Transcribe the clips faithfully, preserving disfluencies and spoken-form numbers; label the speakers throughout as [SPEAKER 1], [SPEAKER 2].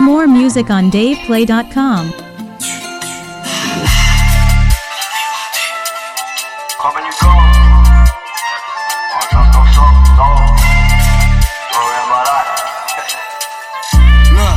[SPEAKER 1] More music on dave play dot com.
[SPEAKER 2] Come and you go. I just don't stop, no. Story of my life.
[SPEAKER 3] Look,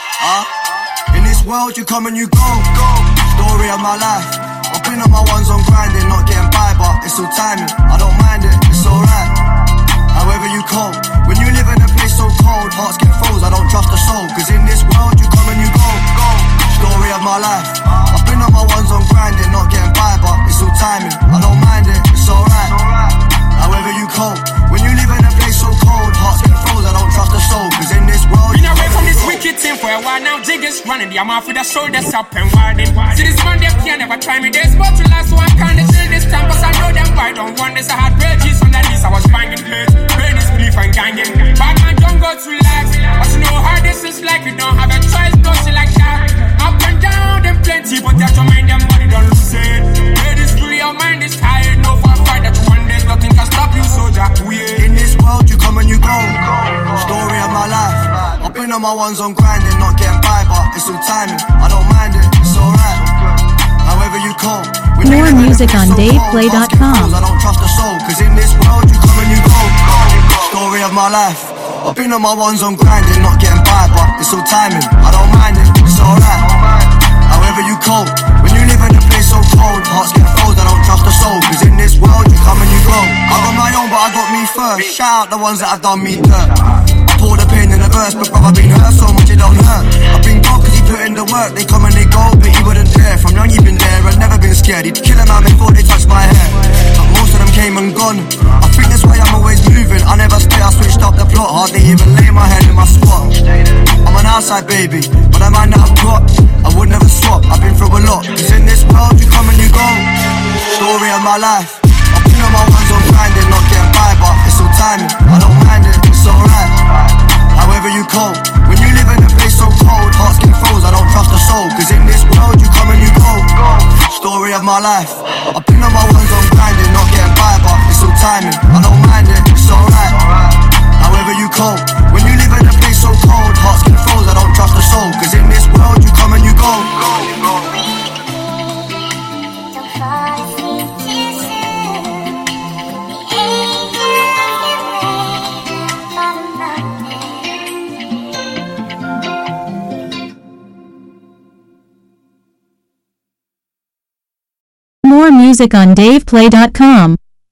[SPEAKER 3] uh, in this world you come and you go, go. Story of my life. I've been on my ones on grinding, not getting by, but it's all timing. I don't mind it, it's alright. However you cope, when you live in a place so cold, hearts get froze, I don't trust a soul. Cause in this world you come and you go, go. Story of my life. I've been on my ones on grinding, not getting by, but it's all timing. I don't mind it, it's alright. However you cope, when you live in a place so cold, hearts get froze, I don't trust a soul. Cause in this world
[SPEAKER 4] been away from this wicked thing for a while now, jiggers running. The amount for the shoulders up and winding. See this man, they can never try me. There's more to last, so I can't chill this time. Cause I know them I don't want this. I had bridges on that list, I was banging heads. Brain is belief and ganging. Bad man don't go to relax. But you know how this is like, you don't have a choice, no shit like that. Up and down, them plenty, but that's your mind, them body don't lose it. Ladies, really, your mind is tired. No for a fight that you want, there's nothing can stop you, soldier. Yeah.
[SPEAKER 3] In this world you come and you go. Story of my life. I've been on my ones on grinding, not getting by, but it's all timing. I don't mind it, it's alright. However you cope.
[SPEAKER 1] More music on dave play dot com.
[SPEAKER 3] I don't trust a soul, cause in this world you come and you go. Story of my life. I've been on my ones on grinding, not getting by, but it's all timing. I don't mind it, it's alright. However you cope. When you live in a place so cold, hearts get froze, I don't trust a soul. Cause in this world you come and you go. I got my own, but I got me first. Shout out the ones that have done me dirt. I pour the pain in the verse, but brother been hurt so much it don't hurt. I've been gone cause he put in the work. They come and they go, but he wouldn't dare. From young you've been there, I've never been scared. He'd kill a man before they touch my hair. But most of them came and gone. I think that's why I'm always moving. I never stay, I switched up the plot. Hardly even lay my head in my spot. I'm an outside baby, but a man that I've got, I would never swap. I've been through a lot. Cause in this world you come and you go. Story of my life. I've been on my ones on grinding, not getting by, but it's all timing. I don't mind it, it's alright. However you cope. When you live in a place so cold, hearts get froze, I don't trust a soul. Cause in this world you come and you go. Story of my life. I've been on my ones on grinding, not getting by, but it's all timing. I don't mind it, it's alright. However you cope. When you live in a place so cold, hearts get froze, I don't trust a soul. Cause in this world you come and you go.
[SPEAKER 1] More music on dave play dot com.